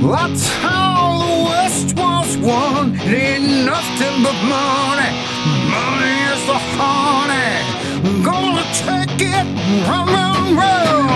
That's how the West was won. It ain't nothing but money. Money is the honey. Gonna take it, run, run, run.